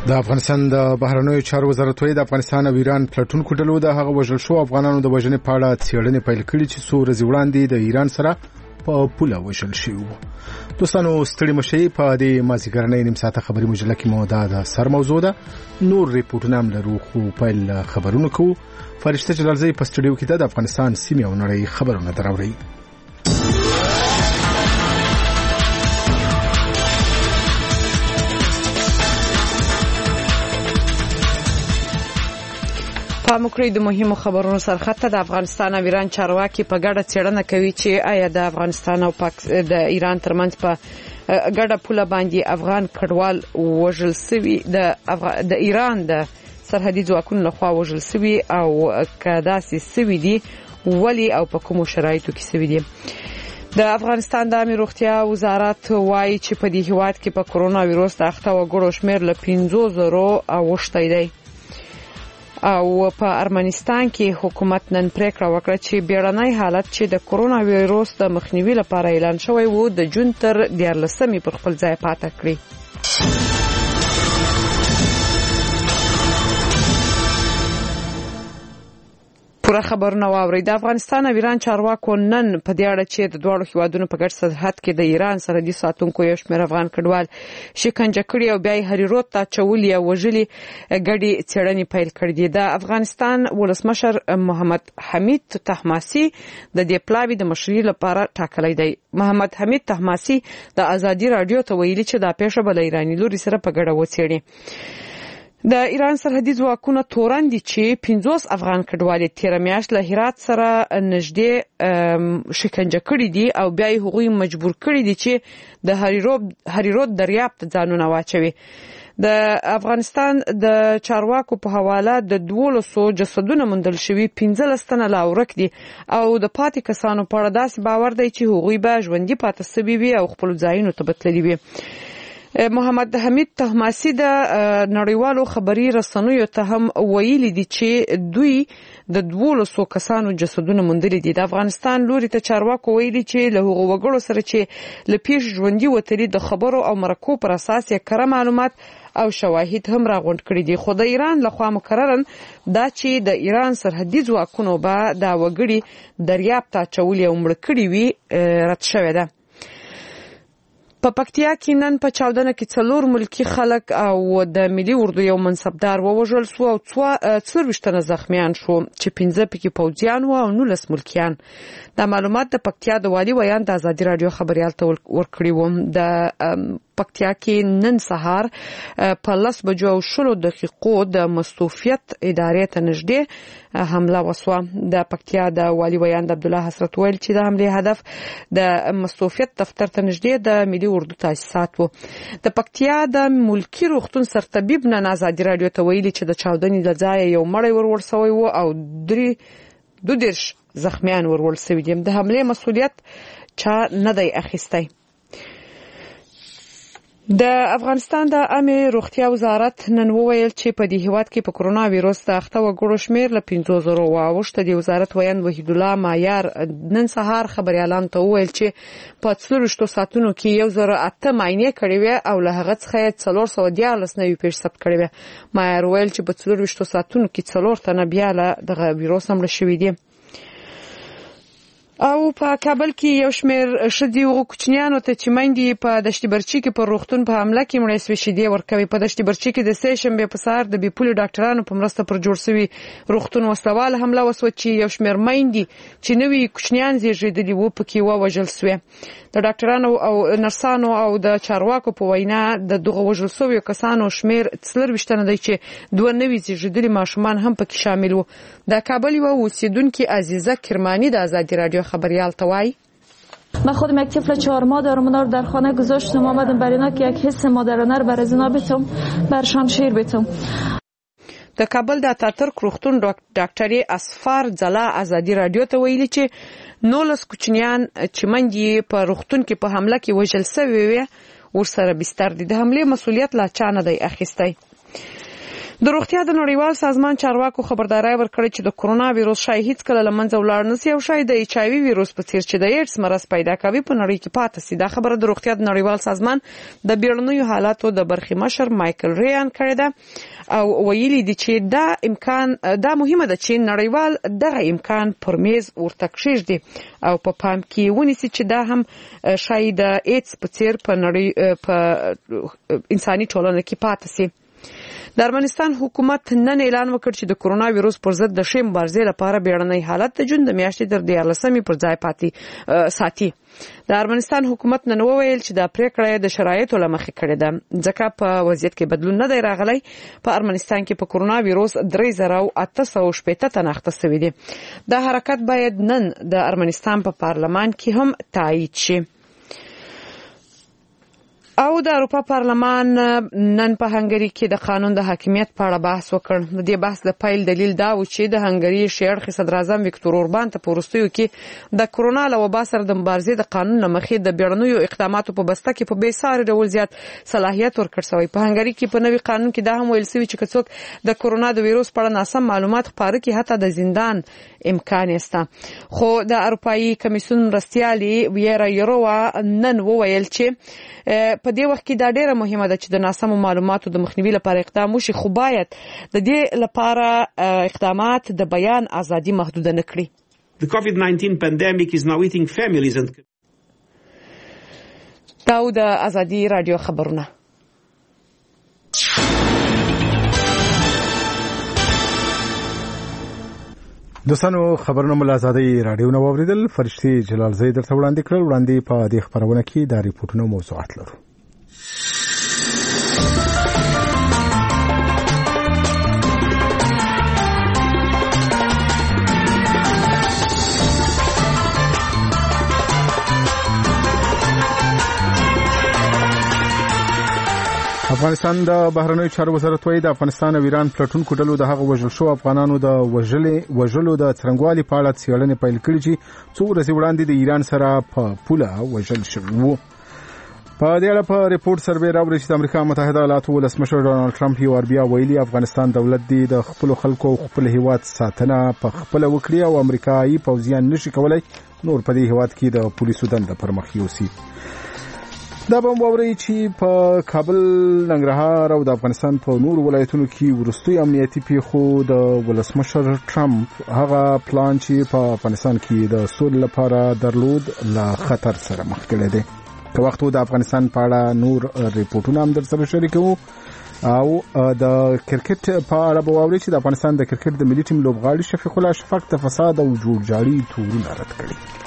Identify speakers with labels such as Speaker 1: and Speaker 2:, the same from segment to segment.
Speaker 1: د افغانستان د بهرنیو چارو وزارت د افغانستان او ایران پلټونکو ډلو د هغه وژل شو افغانانو د وژنې په اړه څېړنې پیل کړې چې څو ورځې وړاندې د ایران سره په پوله وژل شوی و. دوستانو ستړي مشي په دې مازیګرنۍ نیم ساعته خبري مجله کې موضوع ده سر موضوع ده نور ریپورتونه هم لرو خو پیل خبرونه کوو. فرشته جلالزی په سټډیو کې د افغانستان سیمې او نړۍ خبرونه دراوړي.
Speaker 2: پاموکړی د مهمو خبرونو سرخطه د افغانستان او ایران چارواکي په ګډه څېړنه کوي چې آیا د افغانستان او د ایران ترمنځ په ګډه پوله باندې افغان کډوال وژل شوي د ایران د سرحدي ځواکونو لخوا وژل شوي او کداسې شوي دي ولی او په کومو شرایطو کې شوي دي. د افغانستان د عامه روغتیا وزارت وایي چې په دې هیواد کې په کرونا وایروس د اخته وګړو شمېر له 50,000 اوښتی دی او په ارمنستان کې حکومت نن پریکړه وکړه چې بیړنی حالت چې د کرونا وایروس د مخنیوي لپاره اعلان شوی و د جون تر 14 پر خپل ځای پاتې کړی. پوره خبرونه واوري. د افغانستان او ایران چارواکو نن په دې اړه چې د دوه هیوادونو په ګډ سرحد کې د ایران سرحدي ساتونکو یو شمېر افغان کډوال شکنجه کړي او بیا هریرود ته چولي او وژلي ګډي څېړنې پیل کړې دي. د افغانستان ولسمشر محمد حمید طهماسي د دې پلاوي د مشرۍ لپاره ټاکلی دی. محمد حمید طهماسي د ازادي رادیو ته ویلي چې دا پیښه بل ایرانی لوري سره په ګډه وڅېړي. د ایران سرحدي ځواکونه تورن دي چې 50 افغان کډوال تیر میاشت له هرات سره نږدې شکنجه کړي دي او بیا یې هغوی مجبور کړي دي چې د هریرود دریاب ته ځانونه واچوي. د افغانستان د چارواکو په حواله د 1200 جسدونه موندل شوي 15 تنه لا ورک دي او د پاتې کسانو په اړه داسې باور دی چې هغوی به ژوندي پاتې شوي وي او خپل ځایونو ته تللي وي. محمد حمید طهماسي د نړیوالو خبري رسنیو ته هم ویلي دي چې دوی د 1200 کسانو جسدونه موندلي دي. د افغانستان لوري ته چارواکو ویلي چې له هغو وګړو سره چې له پیښ ژوندي وتلي د خبرو او مرکو پر اساس یې کره معلومات او شواهد هم راغونډ کړي دي. خو د ایران لخوا مکررن دا چې د ایران سرحدي ځواکونو به دا وګړي دریاب ته چولي او مړ کړي وي رد شوی ده. په پکتیا کې نن په چاودنه کې 4 ملکی خلک او د ملي اردو یو منصبدار ووژل شو او 24 تنه زخمیان شو چې 15 پکې پوځیان و او 19 ملکیان. دا معلومات د پکتیا د والي ویان د ازادي رادیو خبريال ته ورکړي و. د پکتیا کې نن سهار په 10:20 د مستوفیت ادارې ته نږدې حمله وسوه. د پکتیا د والي ویان د عبد الله حسرت ویل چې د حمله هدف د مستوفیت دفتر ته نږدې د ملي اردو تاسیسات وو. د پکتیا د ملکی روغتون سرطبیب نن ازادي رادیو ته ویلي چې د چاودنې د ځای یو مړی ورور شوی و او 2 زخمیان ورول شوي دي. د حمله مسؤلیت چا نه دی اخیستی. د افغانستان د عامه روغتیا وزارت نن وویل چې په دې هیواد کې په کرونا وایروس د اخته وګړو شمېر له 50,000 واوښته. د وزارت ویان وحید الله مایار نن سهار خبريالان ته وویل چې په 24 ساعتونو کې 1008 معاینې کړې وې او له هغه څخه 414 نوې پیښې ثبت کړې وې. مایار ویل چې په 24 ساعتونو کې 4 تنه بیا له دغه وایروس هم شوي دي. او په کابل کې یو شمېر ښځې او کوچنیانو ته چې میندې په دشت برچي کې پر روغتون په حمله کې مړې شوې شیدې ورکوي. په دشت برچي کې د سې شنبې په سهار د بیپولي ډاکټرانو په مرسته پر جوړ شوي روغتون وسلوال حمله وسوه چې یو شمېر میندې چې نوي کوچنیان زیږېدلي وو پکې ووژل شوې. د ډاکټرانو او نرسانو او د چارواکو په وینا د دغه وژل شویو کسانو شمېر 24 تنه دی چې 2 نوي زیږېدلي ماشومان هم پکې شامل وو. د کابل یو اوسیدونکو عزیزه کرمانی د ازادي رادیو خبریال توای
Speaker 3: من خودم یک طفل 4 ماه دارم، اونا رو در خانه گذاشتم، آمدم برای اینا که یک حس مادرانه رو برای اینا بتم، برشان شیر بتم.
Speaker 2: د کابل د اتاتورک روغتون ډاکټري اسفار ځلا ازادي رادیو ته ویلي چې 19 کوچنیان چې منډي په روغتون کې په حمله کې وژل شوی وي ورسره بستر دي. د حمله مسؤلیت لا چا نه دی اخیستی. د روغتیا د نړیوال سازمان چارواکو خبرداري ورکړې چې د کرونا وایروس شایع هیڅ کله لمنځه ولاړ نشي او شاید د ایچ آی وی وایروس په څیر چې د ایډز مرض پیدا کوي په نړۍ کې پاتې شي. دا خبره د روغتیا د نړیوال سازمان د بیړنیو حالاتو د برخې مشر مایکل ریان کړی ده او ویلي دي چې دا مهمه ده چې نړیوال دغه امکان پر میز ورته کېږدي او په پام کې ونیسي چې دا هم شاید د ایډز په څیر په نړۍ په انساني ټولنه کې پاتې شي. د ارمنستان حکومت نن اعلان وکړ چې د کرونا وایروس پر ضد د شیم مبارزې لپاره بیړنی حالت د جون د میاشتې تر 14 پر ځای پاتې ساتي. د ارمنستان حکومت نن وویل چې د پریکړې د شرایطو لمخې کړې ده ځکه په وضعیت کې بدلون نه دی راغلی. په ارمنستان کې په کرونا وایروس 3880 تن اخته شوي دي. دا حرکت باید نن د ارمنستان په پارلمان کې هم تایید شي. او د اروپا پارلمان نن په هنګری کې د قانون د حاکمیت په اړه بحث وکړ. د دې بحث د پیل دلیل دا و چې د هنګری شیرخ صدر اعظم ویکتور اوربان ته پورستیو کې د کرونا له وبا سره د مبارزې د قانون لمخې د بیړنیو اقداماتو په بسته کې په بیساري ډول زیات صلاحیت ورکړ شوی. په هنګری کې په نوي قانون کې دا هم ویل شوی چې څوک د کرونا د وایروس په اړه ناسم معلومات خپاره کړي حتی د زندان امکان شته. خو د اروپאי کمیسیون مرستیالي ویرا یوروا نن وویل چې په دې وخت کې دا ډیره مهمه ده چې د ناسمو معلوماتو د مخنیوي لپاره اقدام وشي خو باید د دې لپاره اقدامات د بیان ازادي محدود نه کړي.
Speaker 4: The COVID-19 pandemic is now eating families and
Speaker 2: دا د ازادي رادیو خبرونه.
Speaker 1: دوستانو خبرونه مل ازادي رادیو نو اوریدل. فرشتي جلال زید درته وړاندې کړل. وړاندې په دې خبرونه کې د ریپورتونو موضوعات لرو. افغانستان د بهرنیو چارو وزارت وايي د افغانستان او ایران پلټونکو ډلو د هغه وژل شو افغانانو د وژلو د څرنګوالي په اړه څېړنې پیل کړې چې څو ورځې وړاندې د ایران سره په پوله وژل شوي وو. په دې اړه په ریپورت سروې راوړي چې د امریکا متحده ایالاتو ولسمشر ډونالد ټرمپ یو بیا ویلي افغانستان دولت دی د خپل خلکو او خپل هیواد ساتنه په خپل وکړي او امریکایي پوځیان نشي کولای نور په دې هیواد کې د پولیسو دنده پرمخ یوسي. دا به ووري چې په کابل، ننګرهار او د افغانستان په نور ولایتونو کې ورستوي امنیتي پیښو د ولسمشر ټرمپ هغه پلان چې په افغانستان کې د سولې لپاره درلود له خطر سره مخ کړی دی. که وخت د افغانستان په اړه نور ریپورتونه هم در سره شریکو او د کرکټ په اړه به ووري چې د افغانستان د کرکټ د ملي ټیم لوبغاړي شفیق الله شفق د فساد او جوړجاړي تورونه رد کړي.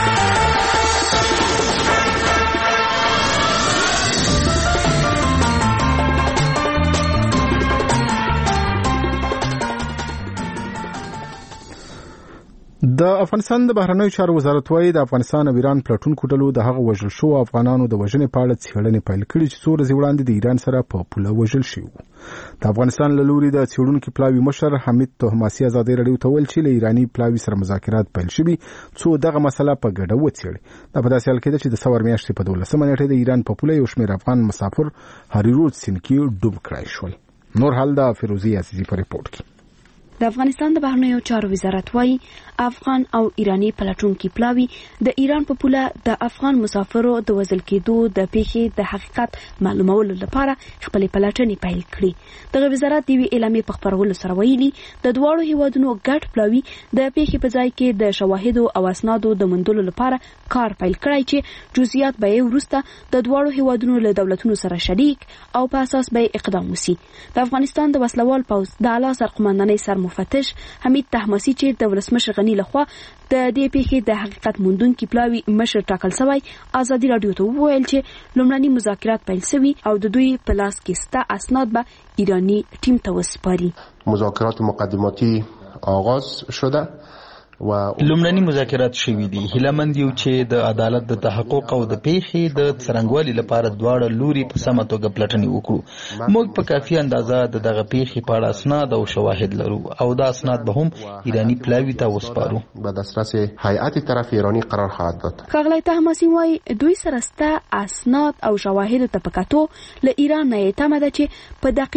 Speaker 1: د افغانستان د بهرنیو چارو وزارت وايي د افغانستان او ایران پلټونکو ډلو د هغه وژل شو افغانانو د وژنې په اړه څېړنې پیل کړې چې څو ورځې وړاندې د ایران سره په پوله وژل شوي. د افغانستان له لوري د څېړونکو پلاوي مشر حمید طهماسي ازادي رادیو ته ویل چې له ایراني پلاوي سره مذاکرات پیل شوي څو دغه مسله په ګډه وڅېړي. دا په داسې حال کې ده چې د څلور میاشتې په 12 نیټه د ایران په پوله یو شمېر افغان مسافر هریرود سیند کې ډوب کړای شول. نور حال د فیروزي عزیزي په ریپورت کې.
Speaker 5: د افغانستان د بهرنیو چارو وزارت وايي افغان او ایرانی پلټونکو پلاوي د ایران په پوله د افغان مسافرو د وژل کېدو د پیښې د حقیقت معلومولو لپاره خپل پلټنې پیل کړې. د وزارت دی اعلامیه په خبرولو سره ویلي د دوه هیوادونو ګډ پلاوي د پیښې په ځای کې د شواهدو او اسنادو د موندلو لپاره کار پیل کړی چې جزئیات به ورسته د دوه هیوادونو له دولتونو سره شریک او په اساس به اقدام وشي. د افغانستان د وسلوال پوځ د اعلی سرقومندانۍ سر مفتش حمید طهماسي چې د ولسمشر غنی لخوا د دې پیښې د حقیقت موندونکو پلاوي مشر ټاکل شوی ازادي رادیو ته وویل چې لومړني مذاکرات پیل شوي او د دوی په لاس کې ستا اسناد به ایرانی ټیم ته وسپاري.
Speaker 6: مذاکرات مقدماتی آغاز شده و
Speaker 7: لومړني مذاکرات شوي دي. هیلمند یو چې د عدالت د تحقق او د پیښې د څرنګوالي لپاره دواړه لوري په سمه توګه پلټنې وکړو. موږ په کافي اندازه د دغه پیښې په اړه اسناد او شواهد لرو او دا اسناد به هم ایرانی پلاوي ته وسپارو.
Speaker 6: به دسترس هیئت طرف ایرانی قرار خواهد داد.
Speaker 5: ښاغلی طهماسي وايي دوی سره ستا اسناد او شواهد ته پکاتو له ایران نه تمه ده چې په دقیق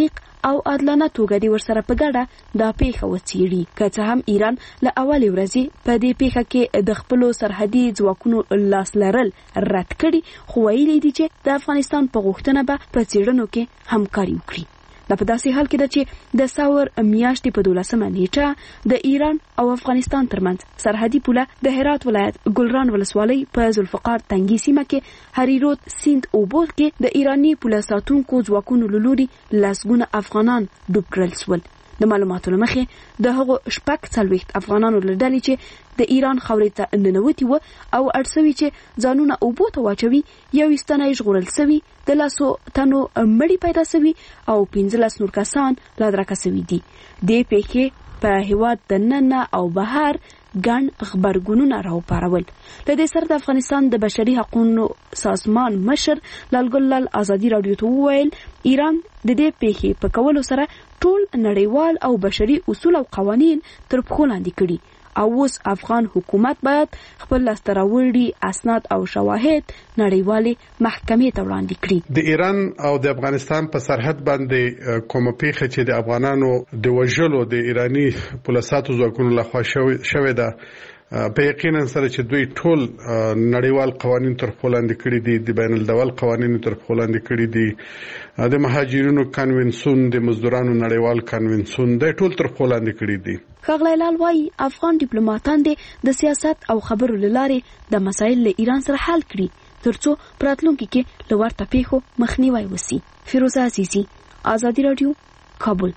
Speaker 5: او عادلانه توګه د ورسره په ګډه دا پیښه وڅیړي. که څه هم ایران له اولې ورځې په دې پیښه کې د خپلو سرحدي ځواکونو لاس لرل رد کړي، خو ویلي دي چې د افغانستان په غوښتنه به په څېړنو کې همکاري وکړي. دا په داسې حال کې ده چې د ساور میاشتې په 12مه نیټه د ایران او افغانستان ترمنځ سرحدي پوله د هرات ولایت ګلران ولسوالۍ په ذوالفقار تنګي سیمه کې هریرود سیند اوبو کې د ایرانی پوله ساتونکو ځواکونو له لوري لسګونه افغانان ډوب کړل شول. د معلوماتو له مخې د هغو 40 افغانانو له ډلې چې د ایران خاورې ته ننوتي وو او اړ سوي چې ځانونه اوبو ته واچوي، 21 تنه یې ژغورل سوي، د 100 تنو مړي پیدا سوي او 15 نور کسان لا درکه سوي دي. دې پیښې په هیواد دننه او بهر ګڼ خبرګونونه راوپارول. له دې سره د افغانستان د بشري حقوقو سازمان مشر لالګل لال ازادي رادیو ته وویل ایران د دې پیښې په کولو سره ټول نړیوال او بشري اصول او قوانین تر پښو لاندې کړي او اوس افغان حکومت باید خپل لاسته راوړي اسناد او شواهد نړیوالې محکمې ته وړاندې کړي.
Speaker 8: د ایران او د افغانستان په سرحد باندې کومه پیښه چې د افغانانو د وژلو د ایرانی پولیساتو ځواکونو لخوا شوې ده، په یقینا سره چې دوی ټول نړیوال قوانین تر پښو لاندې کړي دي، د بین الډول قوانین تر پښو لاندې کړي دي، د مهاجرینو کنونسیون، د مزدورانو نړیوال کنونسیون د ټول تر پښو لاندې کړي دي.
Speaker 5: ښاغلی لال وايي افغان ډیپلوماټان د سیاست او خبرو له لارې د مسایل له ایران سره حل کړي ترڅو په راتلونکي کې له ورته پیښو مخنیوی وشي. فیروزه عزیزي، ازادي رادیو، کابل.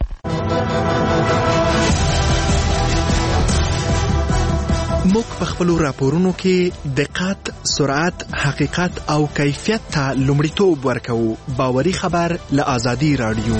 Speaker 9: موږ په خپلو راپورونو کې دقت، سرعت، حقیقت او کیفیت ته لومړیتوب ورکوو. باوري خبر له ازادي رادیو.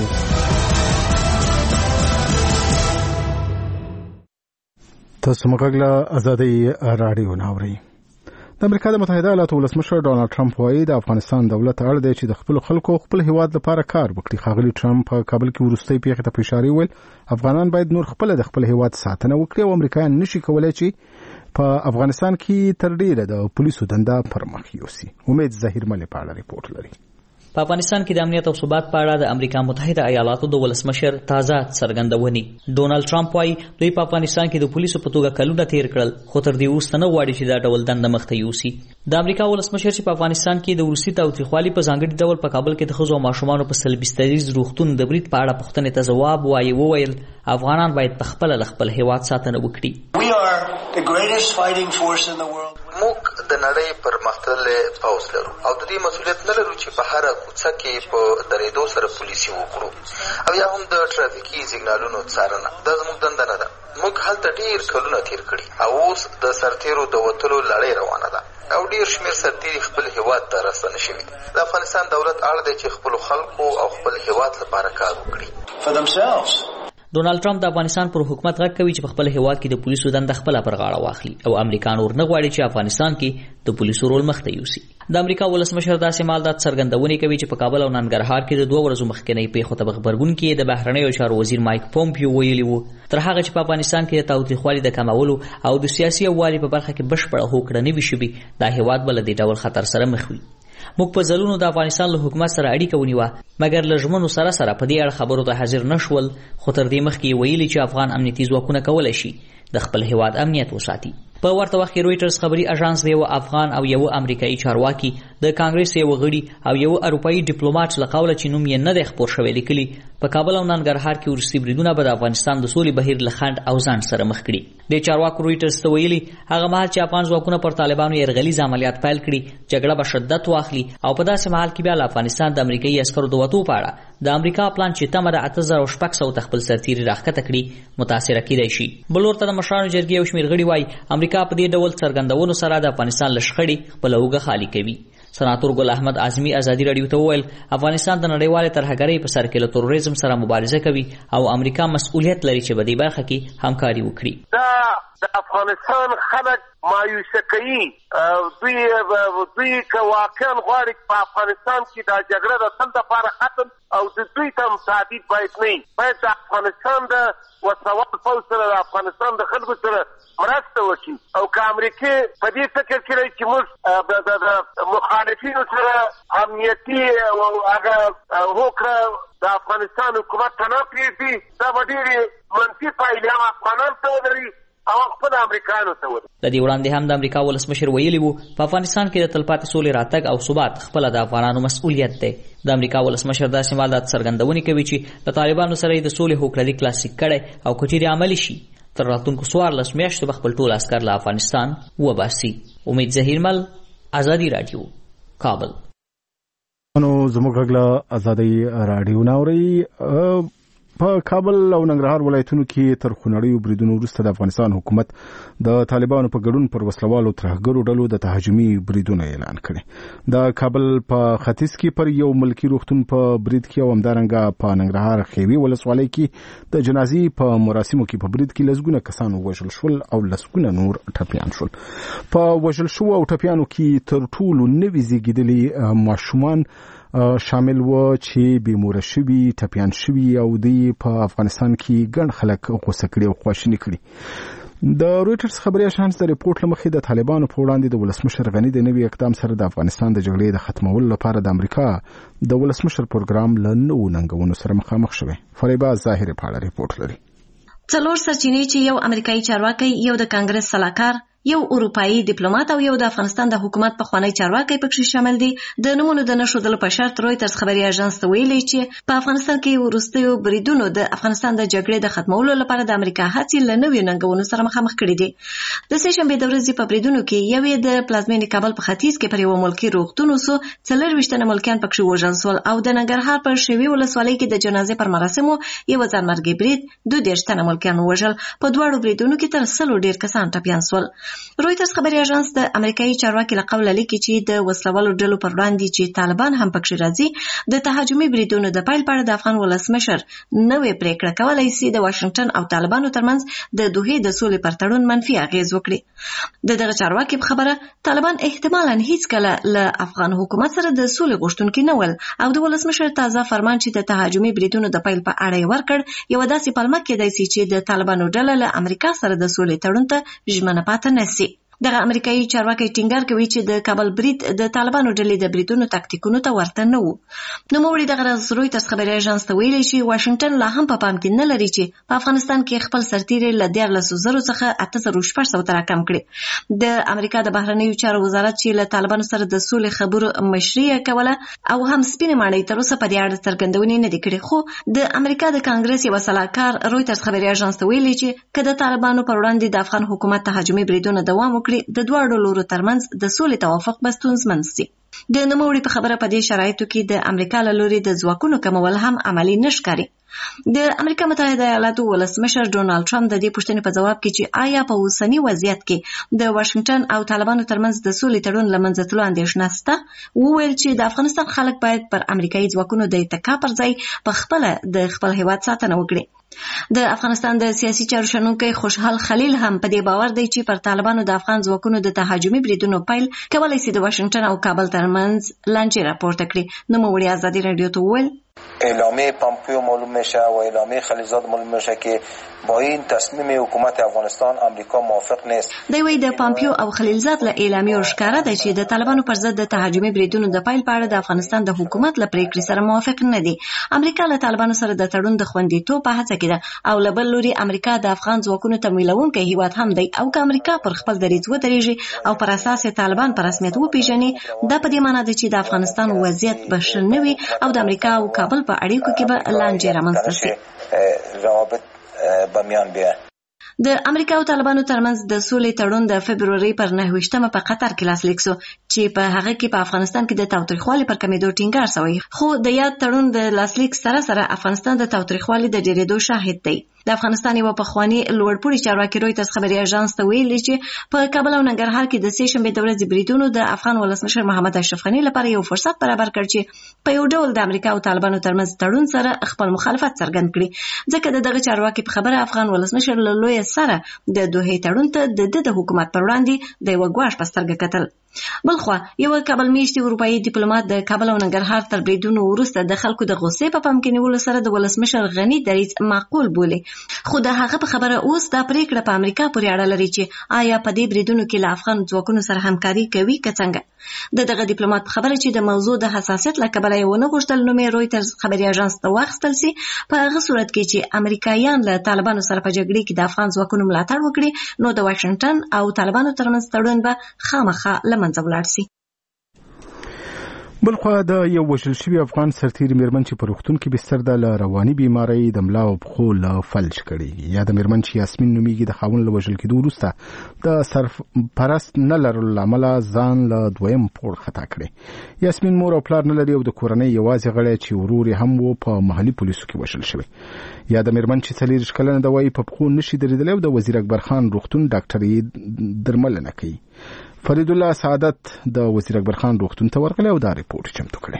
Speaker 1: تاسو موږ له ازادي رادیو ناوړئ. د امریکا د متحده ایالاتو ولسمشر ډونالد ټرمپ وایي د افغانستان دولت اړ دی چې د خپل خلکو خپل هیواد لپاره کار وکړي. ښاغلي ټرمپ په کابل کې وروستۍ پیښې ته په اشاره ویل افغانان باید نور خپل د خپل هیواد ساتنه وکړي او امریکایان نشي کولای چې په افغانستان کې تر ډیره د پولیسو دنده پر مخ یوسي. امید ظاهر ملي په اړه ریپورت لري.
Speaker 10: په افغانستان کې د امنیت او ثبات په اړه د امریکا متحده ایالاتو د ولسمشر تازه څرګندونې. ډونالد ټرمپ وايي دوی په افغانستان کې د پولیسو په توګه کلونه تیر کړل، خو تر دې وروسته نه غواړي چې دا ډول دنده مخته یوسي. د امریکا ولسمشر چې په افغانستان کې د روسي تاوتریخوالي په ځانګړي ډول په کابل کې د ښځو او ماشومانو په سلبي ستریز روغتون د برید په اړه پوښتنې ته ځواب وایي وویل افغانان باید په خپل خپل هیواد ساتنه وکړي.
Speaker 7: موږ د نړۍ پر مختللې پوځ لرو او د دې مسؤلیت نه لرو چې په هر کوڅه کې په درېدو سره پولیسي وکړو او یا هم د ټرافیکي سیګنالونو څارنه. دا زموږ دنده نه ده. موږ هلته ډیر کلونه تیر کړي او اوس د سرتیرو د وتلو لړۍ روانه ده او ډیر شمیر سرتیري خپل هیواد ته راستنه شوي. د افغانستان دولت اړ دی چې خپل خلکو او خپل هیواد لپاره کار وکړي.
Speaker 10: ډونالد ټرمپ د افغانستان پر حکومت غږ کوي چې په خپل هیواد کې د پولیسو دنده خپل پر غاړه واخلي او امریکا نور نه غواړي چې افغانستان کې د پولیسو رول مخته یوسي. د امریکا ولسمشر داسې مال د څرګندونې کوي چې په کابل او ننګرهار کې د 2 ورځو مخکنی پیښو ته خبرګون کې د بهرنیو چارو وزیر مایک پومپیو ویلي وو تر هغه چې په افغانستان کې د تاوتریخوالي د کمولو او د سیاسي یووالي په برخه کې بشپړه هوکړه نه وي شوې، دا هیواد بل د ډول خطر سره مخ وي. موږ په ځلونو د افغانستان له حکومت سره اړیکه ونیوه مګر له ژمنو سره په دې اړه خبرو ته حاضر نشول، خو تر دې مخکې ویلي چې افغان امنیتي ځواکونه کولی شي د خپل هیواد امنیت وساتي. په ورته وخت کې رويټرز خبري اژانس د یو افغان او یو امریکایي چارواکي د کانګرس یو غړي او یو اروپایي ډیپلوماټ له قوله چې نوم یې نه دی خپور شوی لیکلي په کابل او ننګرهار کې ورسي بریدونه به د افغانستان د سولې بهیر له خنډ او ځان سره مخ کړي. د چارواکو رويټرز ته ویلي هغه مهال چې افغان ځواکونه پر طالبانو یرغلیز عملیات پیل کړي جګړه به شدت واخلي او په داسې مهال کې بیا له افغانستان د امریکایي عسکرو د وتو په اړه د امریکا پلان چې تمه د 8600 خپل سرتیري راښکته کړي متاثره کیدای شي. بل ورته د مشرانو جرګې یو شمېر غړي وایي امریکا په دې ډول څرګندونو سره د افغانستان له شخړې خپله اوږه خالي کوي. سناتور ګل احمد اعظمي ازادي رادیو ته وویل افغانستان د نړیوالې ترهګرۍ په سر کې له تروریزم سره مبارزه کوي او امریکا مسؤلیت لري چې په دې برخه کې همکاري وکړي.
Speaker 11: د افغانستان خلک مایوسه کوي. دوی که واقعا غواړي په افغانستان کې دا جګړه د تل دپاره ختم او د دوی ته تهدید باید نه وي. باید د افغانستان د وسوال پوځ سره د افغانستان د خلکو سره مرسته وکړي او که امریکې په دې فکر کړی چې موږ د مخالفینو سره امنیتي او هغه هوکړه د افغانستان حکومت ته نه پرېږدي، دا به ډېرې منفي پایلې هم افغانانو ته ولري او خپل امریکایانو ته ولري.
Speaker 10: د دې وړاندې هم د امریکا ولسمشر ویلي وو په افغانستان کې د تلپاتې سولې راتګ او ثبات خپله د افغانانو مسؤلیت دی. د امریکا ولسمشر داسې معلومات څرګندونې کوي چې د طالبانو سره د سولې هوکړه لیک لاسلیک کړی او که چیرې عملي شي تر راتلونکو 14 میاشتو به خپل ټول عسکر له افغانستان وباسي. امید ظهیرمل، ازادي رادیو، کابل.
Speaker 1: نو زموږ غږ له ازادي رادیو ناوري. په کابل او ننګرهار ولایتونو کې تر خونړیو بریدونو وروسته د افغانستان حکومت د طالبانو په ګډون پر وسلوالو ترهګرو ډلو د تهاجمي بریدونو اعلان کړي. د کابل په ختیځ کې پر یو ملکی روغتون په برید کې او همدارنګه په ننګرهار خیوي ولسوالۍ کې د جنازې په مراسمو کې په برید کې لسګونه کسان وژل شول او لسګونه نور ټپیان شول. په وژل شو او ټپیانو کې تر ټولو نوي زیږیدلي ماشومان شامل و چې بیموره شوي، ټپیان شوي او دی په افغانستان کې ګڼ خلک غوسه کړي او خواشیني کړي. د رویټرز خبري اژانس د ریپورت لمخې د طالبانو په وړاندې د ولسمشر غني د نوي اقدام سره د افغانستان د جګړې د ختمولو لپاره د امریکا د ولسمشر پروګرام له نوو ننګونو سره مخامخ شوی. فریبا ظاهر په اړه ریپورت لري.
Speaker 12: څلور سرچینې چې یو امریکایي چارواکي، یو د کانګرس سلاکار، یو اروپایي ډیپلوماټ او یو د افغانستان د حکومت په خوانی چارواکي پکې شامل دي. د نمونه د نشودلو په شرط رویټرز خبري اژانس ته ویلي چې په افغانستان کې ورستیو بریدونو د افغانستان د جګړې د ختمولو لپاره د امریکا هڅې له نوې ننګونو سره مخامخ کړي دي. د سه شنبه د ورځې په بریدونو کې یو د پلازمینې کابل په ختیځ کې پر یو ملکی روغتون وسو 24 ملکیان پکې وژل شول او د ننګرهار په شیوي ولسوالۍ کې د جنازې پر مراسمو یو ځانمرګي برید 22 ملکیان وژل. په دواړو بریدونو کې تر 100 ډیر کسان ټپیان شول. رویټرز خبري اژانس د امریکایي چارواکي له قوله لیکي چې د وسلوالو ډلو پر وړاندې چې طالبان هم پکې راځي د تهاجمي بریدونو د پیل په اړه د افغان ولسمشر نوې پریکړه کولای شي د واشنگټن او طالبانو ترمنځ د دوحې د سولې پر تړون منفي اغیز وکړي. دغه چارواکي په خبره طالبان احتمالاً هیڅ کله له افغان حکومت سره د سولې غوښتونکي نه ول او د ولسمشر تازه فرمان چې د تهاجمي بریدونو د پیل په اړه ورکړ یو داسې پلمه کېدای شي چې د طالبانو ډله له امریکا سره د سولې تړون ته ژمنه پاتې نشي. دغه امریکایي چارواکي ټینګار کوي چې د کابل برید د طالبانو ډلې د بریدونو تاکتیکونو ته ورته نه وو. نو موږ دغه رویټرز خبري اژانس ته ویلي چې واشنگټن لا هم په پام کې نه لري چې په افغانستان کې خپل سرتیري له 14,000 څخه 8,600 ته راکم کړي. د امریکا د بهرنیو چارو وزارت چې له طالبانو سره د سولې خبرو مشري کوله او هم سپینې ماڼۍ تر اوسه په دې اړه څرګندونې نه دي کړې، خو د امریکا د کانګرس یو سلاکار رویټرز خبري اژانس ته ویلي چې کله طالبانو پر وړاندې د افغان حکومت تهاجمي بریدونه دوام د دواړو لورو ترمنځ د سولې توافق به ستونزمن شي. د نوموړي په خبره په دې شرایطو کې د امریکا له لوري د ځواکونو کمول هم عملی نشکاري. د امریکا متحده ایالاتو ولسمشر ډونالد ټرمپ د دې پوښتنې په ځواب کې چې آیا په اوسنی وضعیت کې د واشنگټن او طالبانو ترمنځ د سولې تړون له منځه تلو اندېښنه شته، وویل چې د افغانستان خلک باید پر امریکایي ځواکونو د اتکا پر ځای په خپله د خپل هیواد ساتنه وکړي. د افغانستان د سیاسي چارو شنونکی خوشحال خلیل هم په دې باور دی چې پر طالبانو د افغان ځواکونو د تهاجمي بریدونو پیل کولای شي د واشنگټن او کابل ترمنځ لانجې راپورته کړي. نوموړي ازادي رادیو ته وویل
Speaker 13: اعلامیه پامپیو معلوم میشه و اعلامیه خلیلزاد معلوم میشه که با این تصمیم حکومت افغانستان امریکا موافق نیست.
Speaker 12: دی وی د پامپیو او خلیلزاد له اعلامیه ښکارا دی چې د طالبانو پر ضد د تهاجمي بریدونو د پیل په اړه د افغانستان د حکومت له پریکړې سره موافق نه دي. امریکا له طالبانو سره د تړون د خوندیتوب په هڅه کې ده او له بل لوري امریکا د افغان ځواکونو تمویلونکی هیواد هم دی او که امریکا پر خپل دریځ ودرېږي او پر اساس طالبان په رسمیت وپیژني دا په دې معنی ده چې د افغانستان وضعیت به ښه نه وي او د امریکا او کابل په اړیکو کې به لانجې رامنځته شي.
Speaker 13: روابط بمیان بیه.
Speaker 12: د امریکا او طالبانو ترمنځ د سولې تړون د فبروري پر 9 په قطر کې لاسلیک شو چې په هغه کې په افغانستان کې د تاوتریخوالي پر کمیدو ټینګار شوی، خو د یاد تړون د لاسلیک سره افغانستان د تاوتریخوالي د ډېرېدو شاهد دی. د افغانستان یو پخوانی لوړپوړي چارواکي رویټرز خبري اژانس ته ویلي چې په کابل او ننګرهار کې د سه شنبه د ورځې بریدونو د افغان ولسمشر محمد اشرف غني لپاره یو فرصت برابر کړ چې په یو ډول د امریکا او طالبانو ترمنځ تړون سره خپل مخالفت څرګند کړي، ځکه دغه چارواکي په خبره افغان ولسمشر له لوی سره د دوحې تړون ته د حکومت پر وړاندې د یو ګواښ په سترګه کتل. بلخوا یو کابل میشتي اروپאי ډیپلوماټ د کابل او ننګرهار تر بریدونو وروسته د خلکو د غوسې په پام کې نیولو سره د ولسمشر غني دریځ معقول بولي، خو د هغه په خبره اوس دا پریکړه په امریکا پورې اړه لري چې آیا په دې بریدونو کې له افغان ځواکونو سره همکاري کوي که څنګه. دغه ډیپلوماټ په خبره چې د موضوع د حساسیت له کبله یې ونه غوښتل نوم یې رویټرز خبري اژانس ته واخیستل سي، په هغه صورت کې چې امریکایان له طالبانو سره په جګړه کې د افغان ځواکونو ملاتړ وکړي نو د واشنگټن او طالبانو ترمنځ تړون به خامخا له منځه ولاړ سي.
Speaker 1: بلخوا د یو وژل شوي افغان سرتیري میرمن چې په روغتون کې بستر ده له رواني بیمارۍ د ملا او پښو له فلج کړي، یا د میرمن چې یاسمین نومیږي د خاوند له وژل کېدو وروسته د سرپرست نه لرلو له امله ځان له دویم پوړ خطا کړی. یاسمین مور او پلار نه لري او د کورنۍ یوازې غړی چې ورور یې هم و په محلي پولیسو کې وژل شوی. یا د میرمن چې 40 کلنه ده وایي په پښو نشي درېدلی او د وزیر اکبر خان روغتون ډاکټر یې درملنه کوي. فرید الله سعادت د وزیر اکبر خان روغتون ته ورغلی او دا ریپورت چمتو کړی.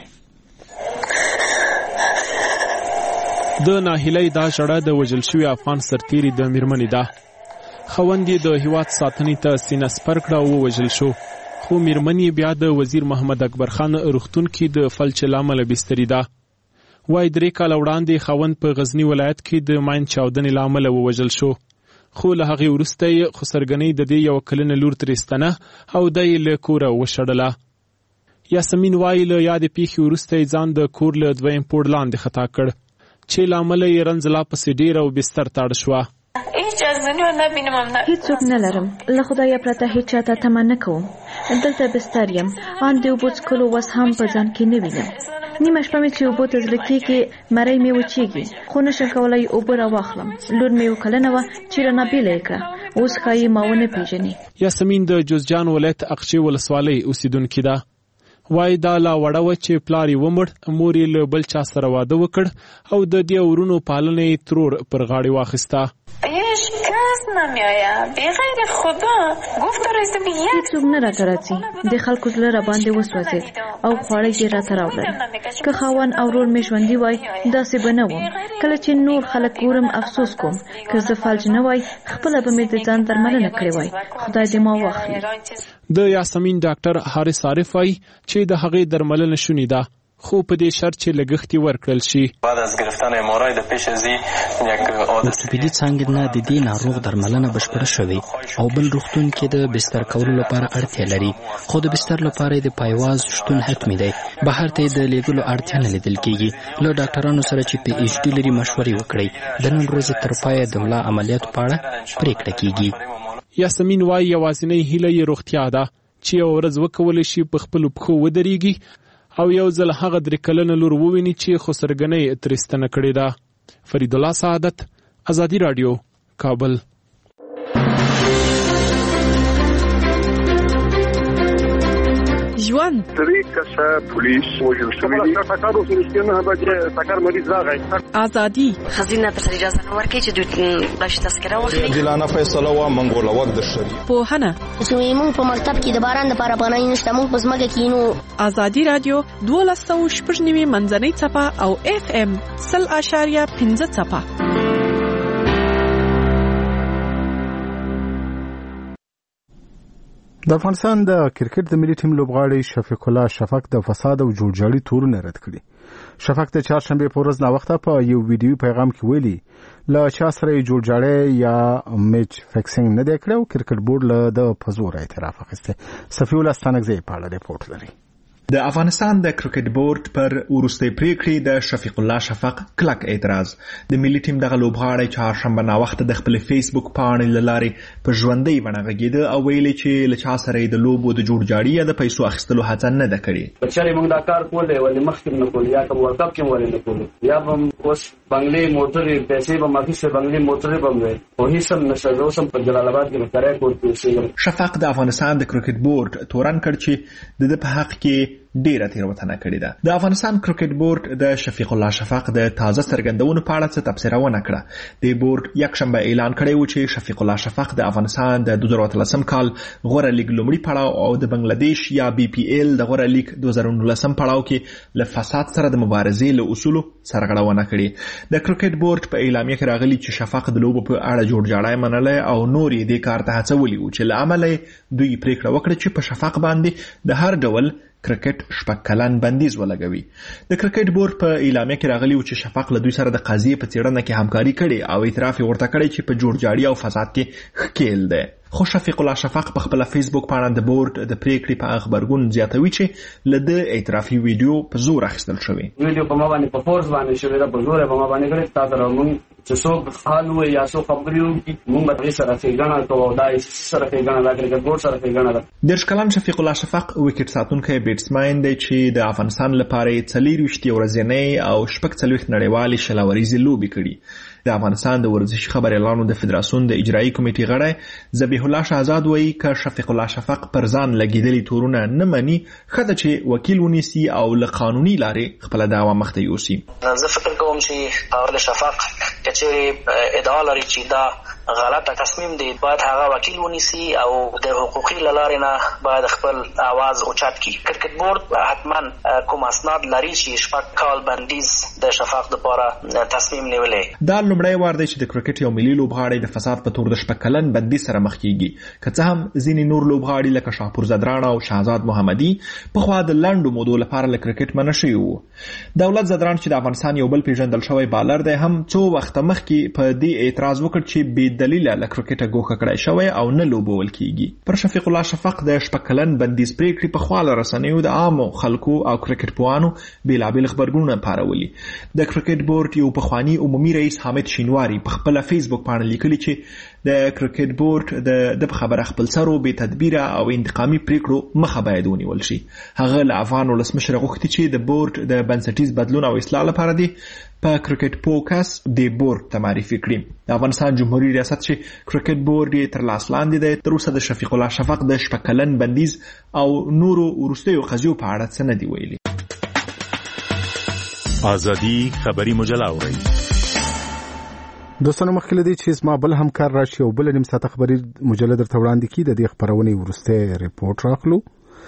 Speaker 14: د ناهیلۍ دا ژړه د وژل شوي افغان سرتیري د میرمنې ده. خاوند یې د هیواد ساتنې ته سینه سپر کړه او ووژل شو، خو میرمن یې بیا د وزیر محمد اکبر خان روغتون کې د فلج له امله بستري ده. وایي 3 کاله وړاندې خاوند په غزني ولایت کې د ماین چاودنې له امله ووژل شو، خو له هغې وروسته یې خسرګنۍ د دې 1 کلنه لور ترېستنه او د یې له کوره وشړله. یاسمین وایي له یادې پیښې وروسته یې ځان د کور له 2یم پوړ لاندې خطا کړ چې له امله یې رنځ لا پسې ډېره او بستر ته اړ شوه.
Speaker 3: هیڅوک نه لرم، له خدایه پرته هیڅ چاته تمه نه کوم. دلته بستر یم، ان د اوبو څښلو وس هم په ځان کې نه وینم. نیمه شپه مې چې اوبو ته زړه کېږي مرۍ مې وچېږي، خو نشم کولی اوبه راواخلم. لور مې 1 کلنه وه چې رانه بېله یې کړه، اوس ښایي ما ونه پېژني.
Speaker 14: یاسمین د جوزجان ولایت اقچې ولسوالۍ اوسیدونکې ده. وایي دا لا وړه وه چې پلار یې ومړ، مور یې له بل چا سره واده وکړ او د دې ورونو پالنه یې ترور پر غاړې واخیسته.
Speaker 3: هیڅوک نه راته راځي، د خلکو زړه راباندې وسوځېد او خواړه یې راته راوړل. که خاوند او ورور مې ژوندي وای داسې به نه وم. کله چې نور خلک ګورم افسوس کوم، که زه فلج نه وای خپله به مې د ځان درملنه کړې وای. خدای دې ما واخلي.
Speaker 14: د یاسمین ډاکټر حارث عارف وایي چې د هغې درملنه شونې ده، خو په دې شرط چې لګښت یې ورکړل شي.
Speaker 15: ورتوپیدي څانګې نه د دې ناروغ درملنه بشپړه شوې او بل روغتون کې د بستر کولو لپاره اړتیا لري، خو د بستر لپاره د پایواز شتون حتمي دی. بهر ته د لیږلو اړتیا نه لیدل کېږي. له ډاکټرانو سره چې PhD لري مشورې وکړئ. د نن ورځې تر پایه د ملا عملیاتو په اړه پریکړه کېږي.
Speaker 14: یاسمین وایي یوازینۍ هیله یې روغتیا ده چې یو ورځ وکولی شي په خپلو پښو ودرېږي او یو ځل هغه 3 کلنه لور وویني چې خسرګنۍ ترېستنه کړې ده. فرید الله سعادت، ازادي راډیو، کابل.
Speaker 16: ژوند
Speaker 17: 3 کسه پولیس وژل شوي دي. ټکر وسو نه به ټکر مریض راغی.
Speaker 16: ازادي
Speaker 18: خزینه ته اجازه نه ورکړي چې دوی بلش تذکره واخلي.
Speaker 19: عادلانه فیصله و منګول وخت د شریعت.
Speaker 16: پوهنه
Speaker 20: زموږ په مکتب کې د باران د لپاره پناه نشته، موږ په ځمکه کې نو.
Speaker 16: ازادي رادیو 12.9 منځنۍ څپه او FM 0.5 څپه.
Speaker 1: د افغانستان د کرکټ د ملي ټیم لوبغاړی شفیق الله شفق د فساد او جوړجاړي تورونه رد کړي. شفق د چهارشنبه په ورځ ناوخته په یو ویډیو پیغام کې ویلي له چا سره جوړجاړي یا میچ فکسینګ نه دی کړی او کرکټ بورډ له د پزور اعتراف اخیسته. صفی الله ستانکزی په اړه ریپورت لري.
Speaker 9: د افغانستان د کرکټ بورډ پر وروستۍ پریکړې د شفیق الله شفق کلک اعتراض. د ملي ټیم دغه لوبغاړی چهارشنبه ناوخته د خپل فیسبوک پاڼې له لارې په ژوندۍ بڼه غږېده او ویلي چې له چا سره د لوبو د جوړجاړي یا د پیسو اخیستلو هڅه نه ده کړې.
Speaker 21: چې موږ دا کار کولای ولې مخکې نه کولای یا کوم ورلد کپ کې ولې نه کولای یا هم اوس بنگلې موټرې پیسې به مخکې بنگلې موټرې به وي او هیڅ هم نشو اوس په جلال آباد کې کرای کوي.
Speaker 9: شفق د افغانستان د کرکټ بورډ تورن کړ چې د په حق کې ډیره تیروتنه کړې ده. د افغانستان کرکټ بورډ د شفیق الله شفق د تازه څرګندونو په اړه څه تبصره ونه کړه. د بورډ یکشنبه اعلان کړی و چې شفیق الله شفق د افغانستان د 2013 کال غوره لیګ لومړي پړاو او د بنگلاديش یا BPL د غوره لیګ 2019 پړاو کې له فساد سره د مبارزې له اصولو سرغړونه کړې. د کرکټ بورډ په اعلامیه کې راغلي چې شفق د لوبو په اړه جوړجاړی منلی او نور یې دې کار ته هڅولي وو چې له امله دوی پریکړه وکړه چې په شفق باندې د هر ډول کرکټ 6 کلن بندیز ولګوي. د کرکټ بورډ په اعلامیه کې راغلی و چې شفق له دوی سره د قضیې په څېړنه کې همکاري کړې او اعتراف یې ورته کړی چې په جوړجاړي او فساد کې ښکیل دی. خو شفیق الله شفق په خپل فیسبوک باندې د بورډ د پریکړې په خبرګون زیاتوي چې له د اعترافي ویډیو په زور اخیستل شوی.
Speaker 21: ویډیو په ما باندې په فورس باندې شوی دا په زور په ما باندې کړی تاسو راومن چې څوک حال وي یا څوک خبريو موږ به سره څنګه کوو دا سره څنګه لا کرکټ بورډ سره څنګه
Speaker 9: د شکلان شفیق الله شفق وکټ ساتونکی بیټسمن دی چې د افغانستان لپاره 40 ورځې او 40 نړیوالې شلاوريزي لوبي کړي. د افغانستان د ورزشي خبريالانو د فدراسیون د اجرایی کمیټې غړی ذبیح الله شهزاد وایي چې شفیق الله شفق پر ځان لګیدلي تورونه نه مني خدای چې وکیل ونیسي او له قانوني لارې خپل دعوا مخته یوسي.
Speaker 4: زه فکر کوم چې اول شفق چې ادعا لري چې دا غلطه تصمیم دی باید هغه وکیل ونیسي او د حقوقي لارې نه باید خپل आवाज اوچت کړي. کرکټ بورډ حتما کوم اسناد لري چې 6 کال بندیز د شفق لپاره تصمیم نیولې.
Speaker 9: دا لومړی وار دی چې د کرکټ یو ملي لوبغاړی د فساد په تور د 6 کلن بندیز سره مخ کیږي. که څه هم ځینې نور لوبغاړي لکه شاپور زدران او شهزاد محمدي په خوا د لنډو مودو لپاره له کرکټ منع شوي وو. دولت زدران چې د افغانستان یو بل پیژندل شوی بالر دی هم څو وخت مخکې په دې اعتراض وکړ چې بې دلیله له کرکټه ګوښه کړای شوی او نه لوبول کیږي. پر شفیق الله شفق د 6 کلن بندیز پریکړې په خوا له رسنیو د عامو خلکو او کرکټ پوهانو بیلابیل خبرګونونه پارولي. د کرکټ بورډ یو پخوانی عمومي رئیس حامد شینواری په خپل فیسبوک باندې لیکلي چې د کرکټ بورډ د خبره خپل سره به تدبیر او انتقامي پریکړو مخه باید ونیول شي. هغه له افغان ولسمشر غوښتي چې د بورډ د بنسټیز بدلون او اصلاح لپاره دی په کرکټ پوکس د بورډ ته معرفي کړي. د افغانستان جمهوریت ریاست چې کرکټ بورډ یې تر لاس لاندې دی تر اوسه د شفیق الله شفق د 6 کلن بندیز او نورو وروستیو قضیو په اړه څه نه دی ویلي.
Speaker 22: ازادي خبري مجله اورئ.
Speaker 1: دوستانو مخکې لدی چې زما بل همکار راشي او بل نیم ساعته خبري مجله درته وړاندې کی د دې خبرونې ورسته ریپورت راخلو.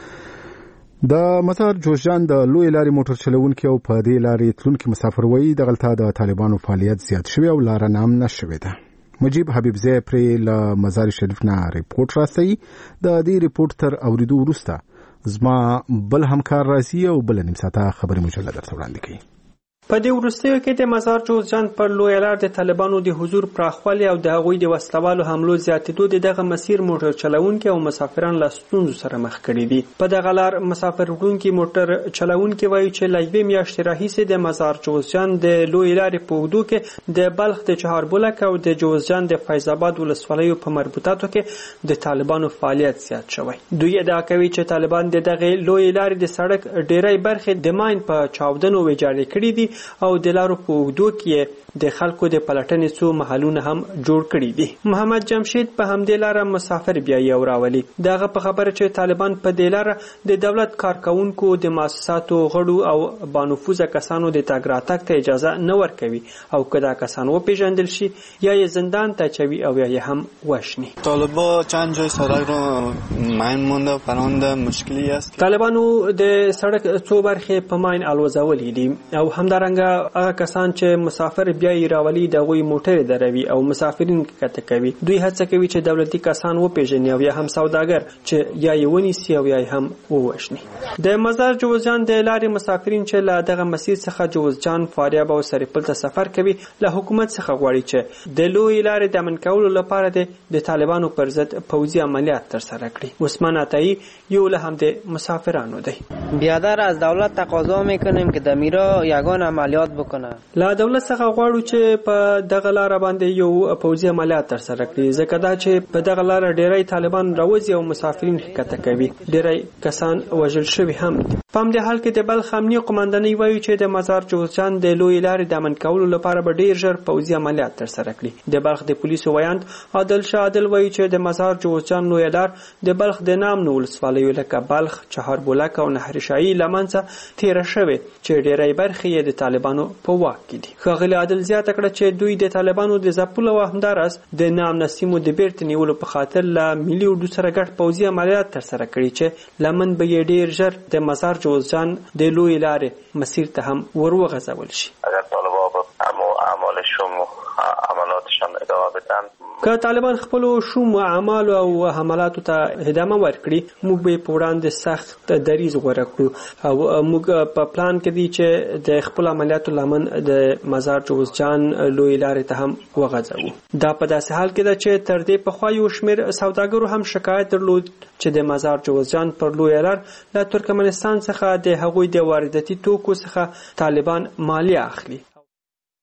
Speaker 1: د مزار جوزجان د لوی لارې موټر چلوونکي او په دې لارې تلونکي مسافر وایي دغلته د طالبانو فعالیت زیات شوی او لار نام نشوي ده. مجيب حبیبزی پرې له مزار شریف نه ریپورت راستي. د دې ریپورت تر اوریدو وروسته زما بل همکار راځي او بل نیم ساعته خبري مجله درته وړاندې کوي.
Speaker 23: په دې وروستیو کې د مزار جوزجان پر لوی لار د طالبانو د حضور پراخوالی او د هغوی د وسلوالو حملو زیاتېدو دغه مسیر موټر چلوونکي او مسافران له ستونزو سره مخ کړي دي. په دغه لار مسافر وړونکي موټر چلوونکي وایي چې له یوې میاشتې راهیسې د مزار جوزجان د لوی لارې په اوږدو کې د بلخ د چهاربلک او د جوزجان د فیض آباد ولسوالیو په مربوطاتو کې د طالبانو فعالیت زیات شوی. دوی ادعا کوي چې طالبان د دغه لوی لارې د سړک ډیری برخې د ماین په چاودنو ویجاړې کړي دي او د لارو په اوږدو کې د خلکو د پلټنې څو محلونه هم جوړ کړي دي. محمد جمشید په همدې لاره مسافر بیایي او راولي. دغه په خبره چې طالبان په دې لاره د دولت کارکونکو د مؤسساتو غړو او بانفوذه کسانو د تګ راتګ ته اجازه نه ورکوي او که دا کسان وپیژندل شي یا یې زندان ته اچوي او یا یې هم وشني.
Speaker 24: طالبان چند جای سړک رو ماین مونده فراند مشکلی است.
Speaker 23: طالبانو د سړک څو برخې په ماین الوزولې دي او همدارنګه هغه کسان چې مسافر بیایي راولي دغوی موټر دروي او مسافرین کته کوي. دوی هڅه کوي چې دولتي کسان وپیژني او یا هم سوداګر چې یا یې ونیسي او یا یې هم ووشني. د مزار جوزجان د لارې مسافرین چې له دغه مسیر څخه جوزجان، فاریاب او سرپل ته سفر کوي له حکومت څخه غواړي چې د لوی لارې د امن کولو لپاره د طالبانو پر ضد پوځي عملیات ترسره کړي. عثمان عطایی یو له همدې مسافرانو دی.
Speaker 25: بیادر از دولت تقاضا میکنیم که د میرا یگان
Speaker 2: عملیات بکنه.
Speaker 23: لا دولت څخه غواړو چې په دغه لار باندې یو پوځي عملیات ترسره کړي، ځکه دا چې په دغه لار ډیری طالبان راوځي او مسافرین ښکته کوي. ډیری کسان وژل شوي هم دي. په همدې حال کې د بلخ امنیه قومندانۍ وایي چې د مزار جوزجان د لوی لارې د امن کولو لپاره به ډیر ژر پوځي عملیات ترسره کړي. د بلخ د پولیسو وایند عادل شاه عادل وایي چې د مزار جوزجان لوی لار د بلخ د نام نو ولسوالیو لکه بلخ، چهاربولک او نهرشاهي لمنځه تیره شوې چې ډیری برخې یې د طالبانو په واک کې دي. ښاغلي عادل زیاته کړه چې دوی د طالبانو د ځپلو او همداراز د نام نسیمو د بیرته نیولو په خاطر له ملي اردو سره ګډ پوځي عملیات ترسره کړي چې لمن به یې ډیر ژر د مزار جوزجان د لوی لارې مسیر ته هم وروغځول شي.
Speaker 5: اگر طالبان به اعمالشون و عملاتشان ادامه بدن،
Speaker 23: که طالبان خپل شوم اعمال او حملاتو ته ادامه ورکړي، موږ به په وړاندې سخت دریځ غوره کړو او موږ په پلان کې دي چې د خپل عملیاتو لمن د مزار جوزجان لوی لارې ته هم وغځوو. دا په داسې حال کې ده چې تر دې پخوا یو شمېر سوداګرو هم شکایت درلود چې د مزار جوزجان پر لوی لار له ترکمنستان څخه د هغوی د وارداتي توکو څخه طالبان مالیه اخلي.